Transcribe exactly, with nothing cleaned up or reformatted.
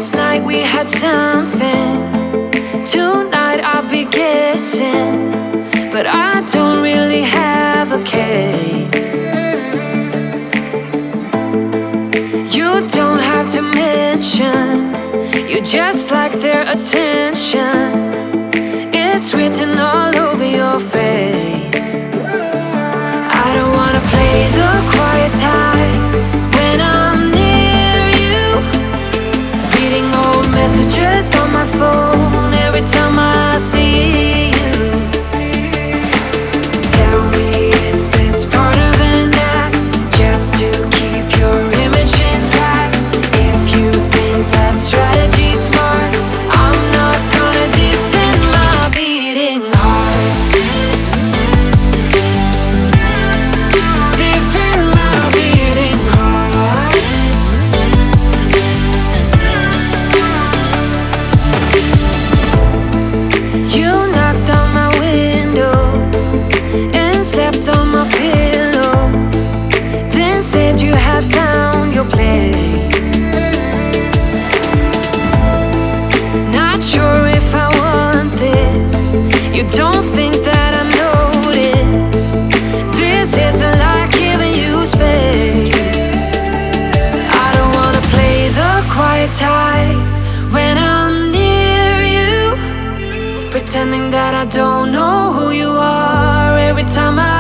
Last night we had something. Tonight I'll be guessing, but I don't really have a case. You don't have to mention, you just like their attention. It's written all over your face. I don't wanna play the quiet type when I'm near you, reading old messages on my phone every time I see you. Tell me, is this part of an act, just to keep your image intact? If you think that strategy's smart, I'm not gonna defend my beating heart. Defend my beating heart. You knocked on my window and slept on my pillow, then said you had found your place. Not sure if I want this. You don't think that I notice. This isn't like giving you space. I don't wanna play the quiet type when I'm near you, pretending that I don't know who you are every time I